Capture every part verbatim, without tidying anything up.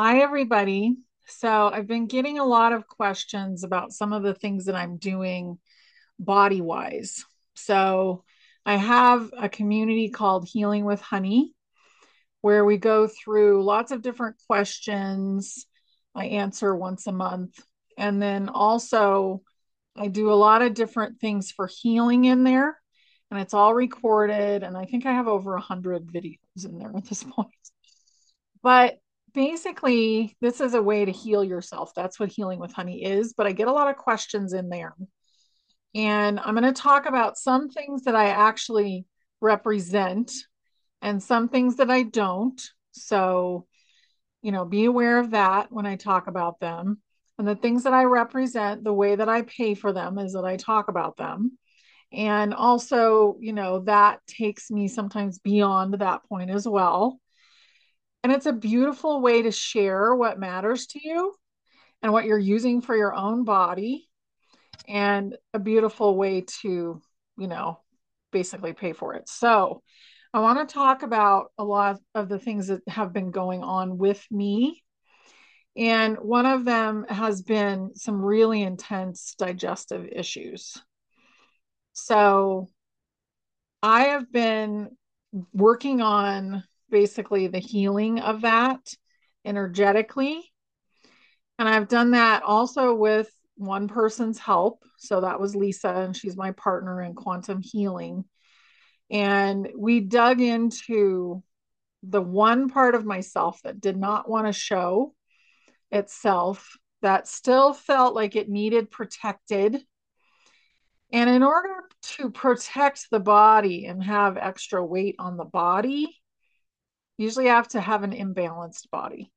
Hi, everybody. So, I've been getting a lot of questions about some of the things that I'm doing body wise. So, I have a community called Healing with Honey where we go through lots of different questions. I answer once a month. And then also, I do a lot of different things for healing in there, and it's all recorded. And I think I have over a hundred videos in there at this point. But basically, this is a way to heal yourself. That's what Healing with Honey is. But I get a lot of questions in there. And I'm going to talk about some things that I actually represent and some things that I don't. So, you know, be aware of that when I talk about them. And the things that I represent, the way that I pay for them is that I talk about them. And also, you know, that takes me sometimes beyond that point as well. And it's a beautiful way to share what matters to you and what you're using for your own body, and a beautiful way to, you know, basically pay for it. So, I want to talk about a lot of the things that have been going on with me. And one of them has been some really intense digestive issues. So, I have been working on basically the healing of that energetically. And I've done that also with one person's help. So that was Lisa, and she's my partner in quantum healing. And we dug into the one part of myself that did not want to show itself, that still felt like it needed protected. And in order to protect the body and have extra weight on the body, usually have to have an imbalanced body.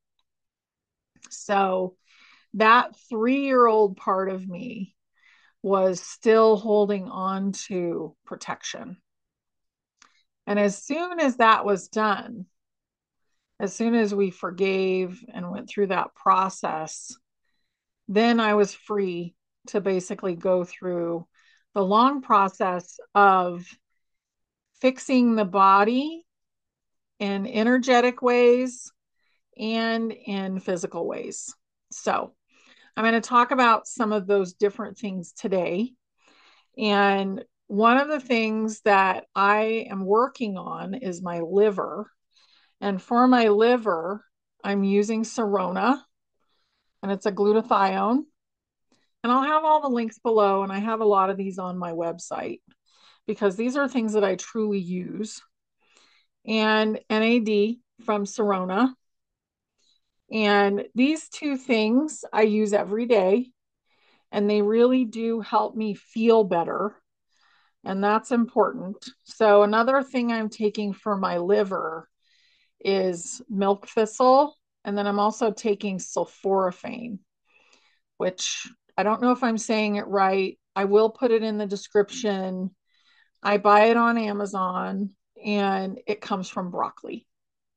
So that three year old part of me was still holding on to protection. And as soon as that was done, as soon as we forgave and went through that process, then I was free to basically go through the long process of fixing the body in energetic ways and in physical ways. So, I'm going to talk about some of those different things today. And one of the things that I am working on is my liver. And for my liver, I'm using Sirona, and it's a glutathione. And I'll have all the links below, and I have a lot of these on my website because these are things that I truly use. And N A D from Sirona. And these two things I use every day, and they really do help me feel better. And that's important. So, another thing I'm taking for my liver is milk thistle. And then I'm also taking sulforaphane, which I don't know if I'm saying it right. I will put it in the description. I buy it on Amazon, and it comes from broccoli.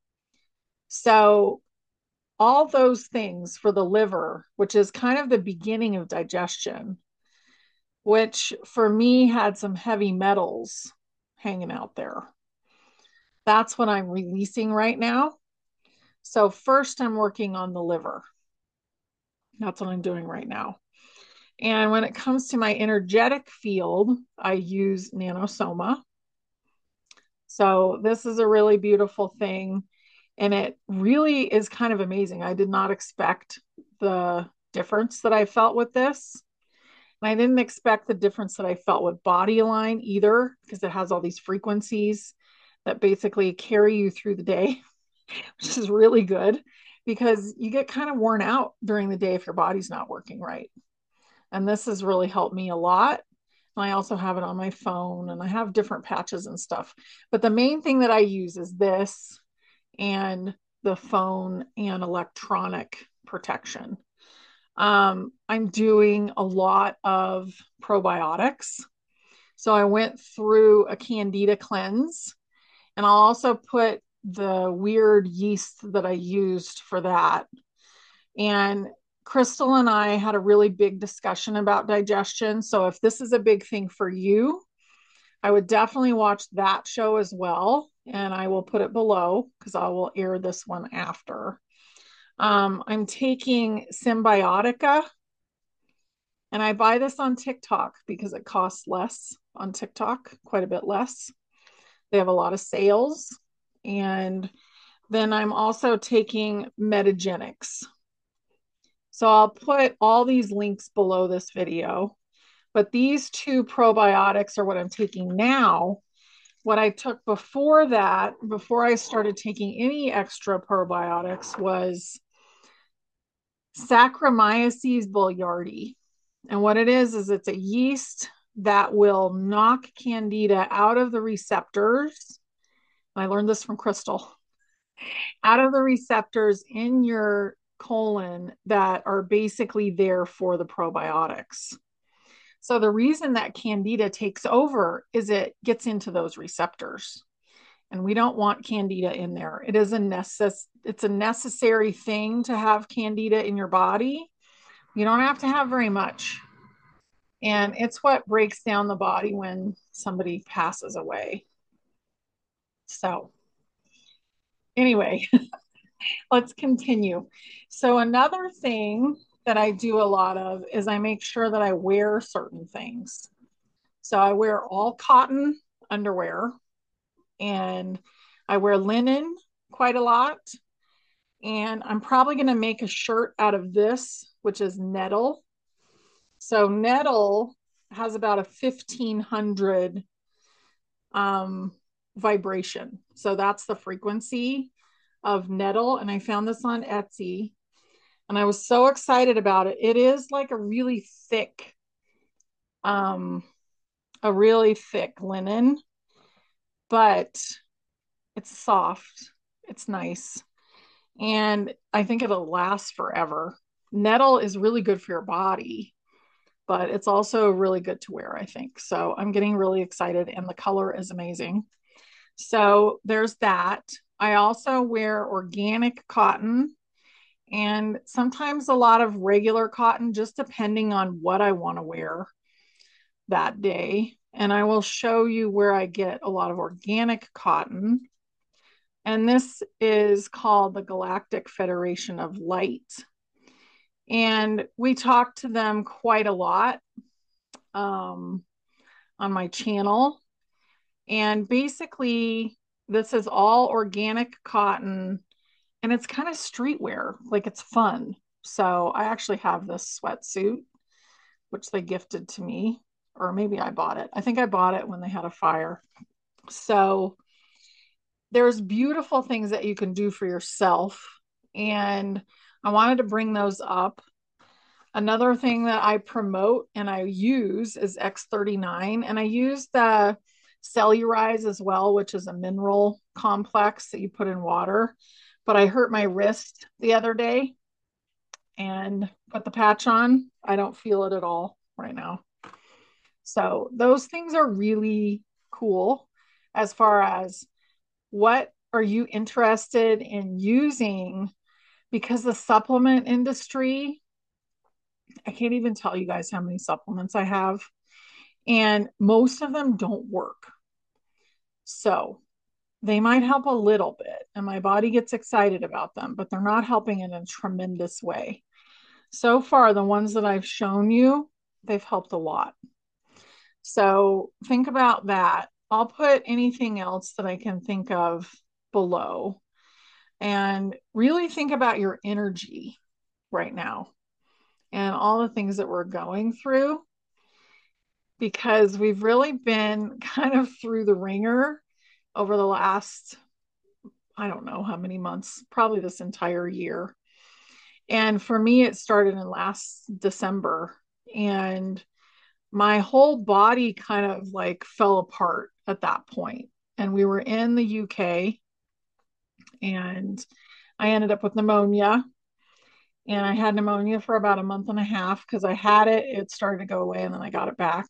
So, all those things for the liver, which is kind of the beginning of digestion, which for me had some heavy metals hanging out there. That's what I'm releasing right now. So, first, I'm working on the liver. That's what I'm doing right now. And when it comes to my energetic field, I use Nanosoma. So, this is a really beautiful thing. And it really is kind of amazing. I did not expect the difference that I felt with this. And I didn't expect the difference that I felt with Body Align either, because it has all these frequencies that basically carry you through the day, which is really good because you get kind of worn out during the day if your body's not working right. And this has really helped me a lot. And I also have it on my phone, and I have different patches and stuff. But the main thing that I use is this and the phone and electronic protection. Um, I'm doing a lot of probiotics. So I went through a candida cleanse, and I'll also put the weird yeast that I used for that. And Crystal and I had a really big discussion about digestion. So if this is a big thing for you, I would definitely watch that show as well. And I will put it below because I will air this one after. Um, I'm taking Symbiotica, and I buy this on TikTok because it costs less on TikTok, quite a bit less. They have a lot of sales. And then I'm also taking Metagenics. So I'll put all these links below this video. But these two probiotics are what I'm taking now. What I took before that, before I started taking any extra probiotics, was Saccharomyces boulardii. And what it is, is it's a yeast that will knock candida out of the receptors. I learned this from Crystal. Out of the receptors in your colon that are basically there for the probiotics. So the reason that candida takes over is it gets into those receptors. And we don't want candida in there. It is a necess- it's a necessary thing to have candida in your body. You don't have to have very much. And it's what breaks down the body when somebody passes away. So, anyway, let's continue. So, another thing that I do a lot of is I make sure that I wear certain things. So, I wear all cotton underwear and I wear linen quite a lot. And I'm probably going to make a shirt out of this, which is nettle. So, nettle has about a fifteen hundred um, vibration. So that's the frequency of nettle. And I found this on Etsy and I was so excited about it. It is like a really thick, um, a really thick linen, but it's soft. It's nice. And I think it'll last forever. Nettle is really good for your body, but it's also really good to wear, I think. So I'm getting really excited and the color is amazing. So there's that. I also wear organic cotton and sometimes a lot of regular cotton, just depending on what I want to wear that day. And I will show you where I get a lot of organic cotton. And this is called the Galactic Federation of Light. And we talk to them quite a lot um, on my channel. And basically, this is all organic cotton and it's kind of streetwear, like it's fun. So I actually have this sweatsuit, which they gifted to me, or maybe I bought it. I think I bought it when they had a fire. So there's beautiful things that you can do for yourself. And I wanted to bring those up. Another thing that I promote and I use is X thirty-nine, and I use the Cellurize as well, which is a mineral complex that you put in water. But I hurt my wrist the other day and put the patch on. I don't feel it at all right now. So those things are really cool as far as what are you interested in using, because the supplement industry, I can't even tell you guys how many supplements I have, and most of them don't work. So they might help a little bit, and my body gets excited about them, but they're not helping in a tremendous way. So far, the ones that I've shown you, they've helped a lot. So think about that. I'll put anything else that I can think of below, and really think about your energy right now and all the things that we're going through, because we've really been kind of through the ringer over the last, I don't know how many months, probably this entire year. And for me, it started in last December, and my whole body kind of like fell apart at that point. And we were in the U K, and I ended up with pneumonia. And I had pneumonia for about a month and a half because I had it, it started to go away, and then I got it back.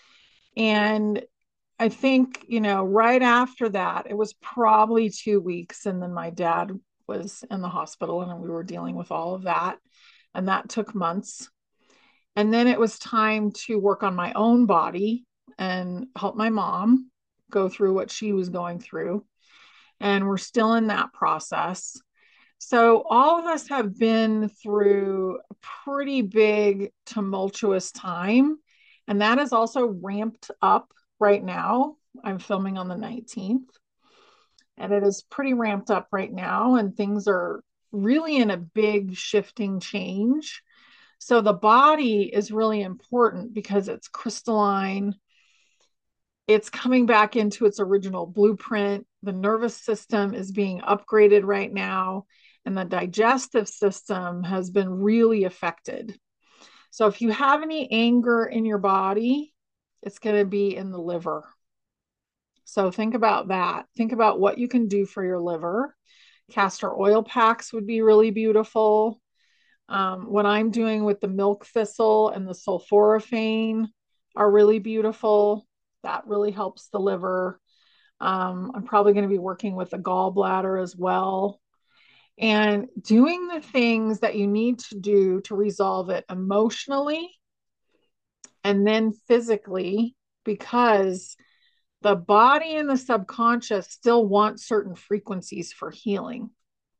And I think, you know, right after that, it was probably two weeks. And then my dad was in the hospital and we were dealing with all of that. And that took months. And then it was time to work on my own body and help my mom go through what she was going through. And we're still in that process. So, all of us have been through a pretty big, tumultuous time, and that is also ramped up right now. I'm filming on the nineteenth, and it is pretty ramped up right now, and things are really in a big shifting change. So, the body is really important because it's crystalline, it's coming back into its original blueprint. The nervous system is being upgraded right now, and the digestive system has been really affected. So, if you have any anger in your body, it's going to be in the liver. So, think about that. Think about what you can do for your liver. Castor oil packs would be really beautiful. Um, what I'm doing with the milk thistle and the sulforaphane are really beautiful. That really helps the liver. Um, I'm probably going to be working with the gallbladder as well. And doing the things that you need to do to resolve it emotionally and then physically, because the body and the subconscious still want certain frequencies for healing.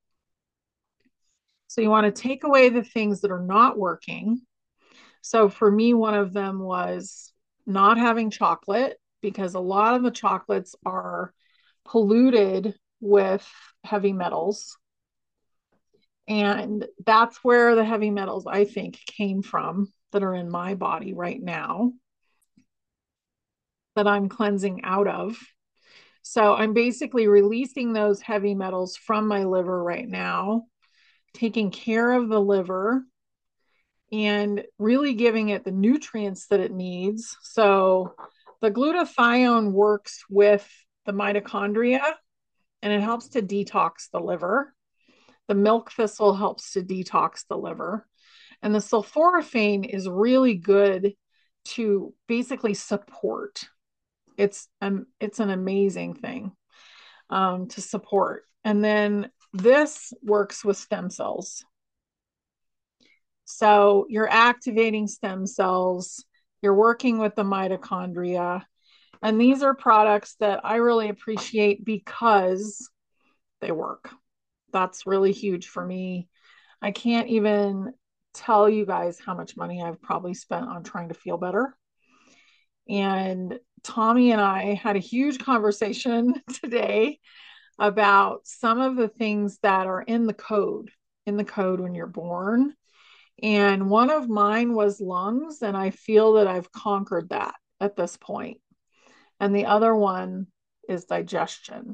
So you want to take away the things that are not working. So for me, one of them was not having chocolate because a lot of the chocolates are polluted with heavy metals. And that's where the heavy metals, I think, came from that are in my body right now that I'm cleansing out of. So I'm basically releasing those heavy metals from my liver right now, taking care of the liver and really giving it the nutrients that it needs. So the glutathione works with the mitochondria and it helps to detox the liver. The milk thistle helps to detox the liver. And the sulforaphane is really good to basically support. It's um, it's an amazing thing um, to support. And then this works with stem cells. So you're activating stem cells, you're working with the mitochondria. And these are products that I really appreciate because they work. That's really huge for me. I can't even tell you guys how much money I've probably spent on trying to feel better. And Tommy and I had a huge conversation today about some of the things that are in the code, in the code when you're born. And one of mine was lungs, and I feel that I've conquered that at this point. And the other one is digestion.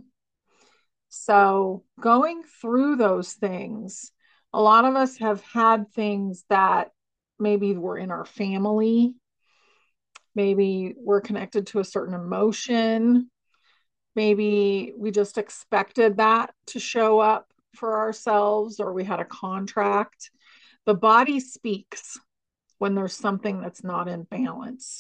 So, going through those things, a lot of us have had things that maybe were in our family, maybe we're connected to a certain emotion, maybe we just expected that to show up for ourselves, or we had a contract. The body speaks when there's something that's not in balance.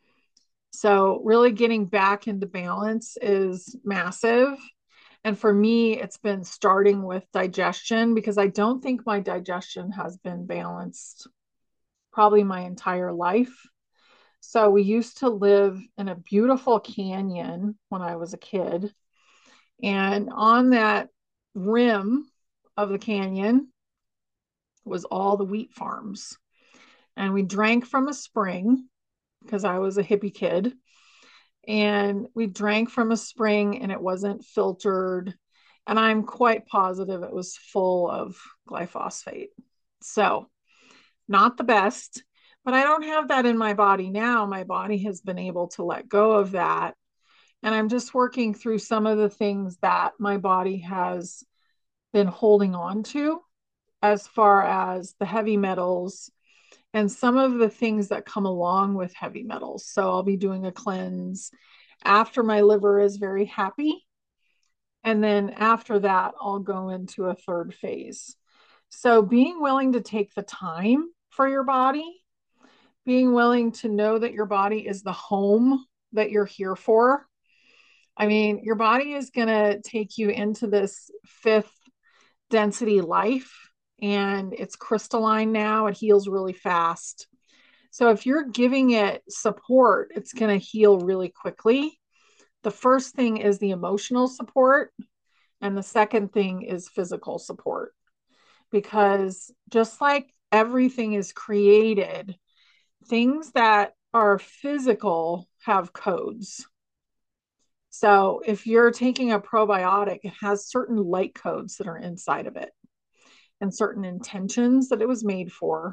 So, really getting back into balance is massive. And for me, it's been starting with digestion because I don't think my digestion has been balanced probably my entire life. So, we used to live in a beautiful canyon when I was a kid. And on that rim of the canyon was all the wheat farms. And we drank from a spring because I was a hippie kid. And we drank from a spring and it wasn't filtered. And I'm quite positive it was full of glyphosate. So, not the best, but I don't have that in my body now. My body has been able to let go of that. And I'm just working through some of the things that my body has been holding on to as far as the heavy metals and some of the things that come along with heavy metals. So I'll be doing a cleanse after my liver is very happy. And then after that, I'll go into a third phase. So being willing to take the time for your body, being willing to know that your body is the home that you're here for. I mean, your body is going to take you into this fifth density life, and it's crystalline now. It heals really fast. So if you're giving it support, it's going to heal really quickly. The first thing is the emotional support, and the second thing is physical support. because just like everything is created, things that are physical have codes. So if you're taking a probiotic, it has certain light codes that are inside of it and certain intentions that it was made for.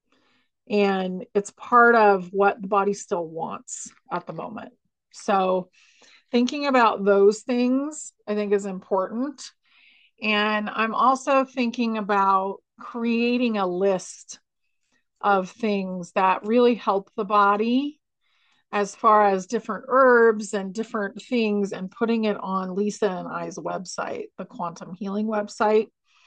And it's part of what the body still wants at the moment. So thinking about those things, I think, is important. And I'm also thinking about creating a list of things that really help the body as far as different herbs and different things, and putting it on Lisa and I's website, the Quantum Healing website.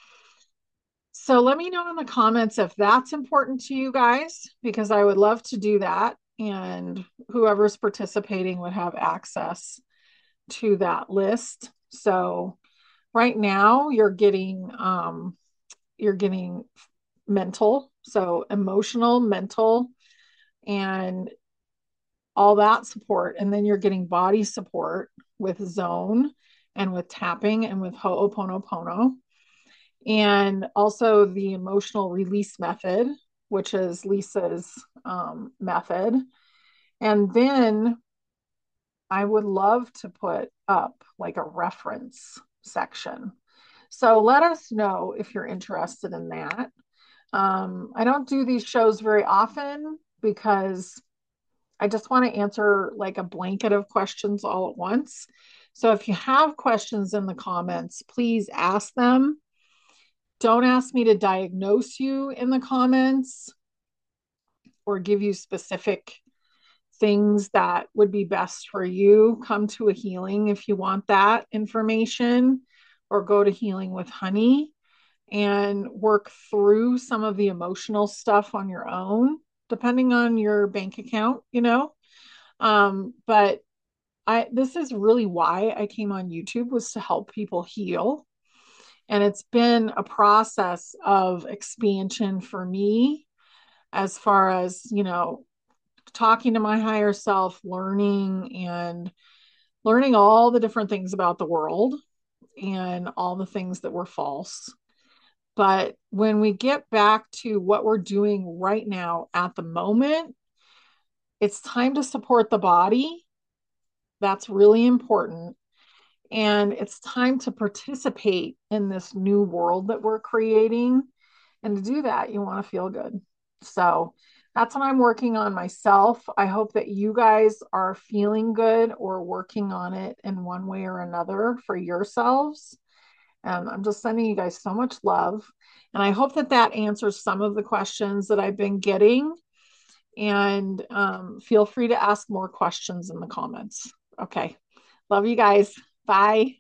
So let me know in the comments if that's important to you guys, because I would love to do that. And whoever's participating would have access to that list. So right now you're getting um, you're getting mental, so emotional, mental, and all that support. And then you're getting body support with zone and with tapping and with Ho'oponopono. And also the emotional release method, which is Lisa's um, method. And then I would love to put up like a reference section. So let us know if you're interested in that. Um, I don't do these shows very often because I just want to answer like a blanket of questions all at once. So if you have questions in the comments, please ask them. Don't ask me to diagnose you in the comments or give you specific things that would be best for you. Come to a healing if you want that information, or go to Healing with Honey and work through some of the emotional stuff on your own, depending on your bank account, you know. Um, but I this is really why I came on YouTube, was to help people heal. And it's been a process of expansion for me, as far as, you know, talking to my higher self, learning and learning all the different things about the world and all the things that were false. But when we get back to what we're doing right now at the moment, it's time to support the body. That's really important. And it's time to participate in this new world that we're creating. And to do that, you want to feel good. So that's what I'm working on myself. I hope that you guys are feeling good or working on it in one way or another for yourselves. And I'm just sending you guys so much love. And I hope that that answers some of the questions that I've been getting. And um, feel free to ask more questions in the comments. Okay. Love you guys. Bye.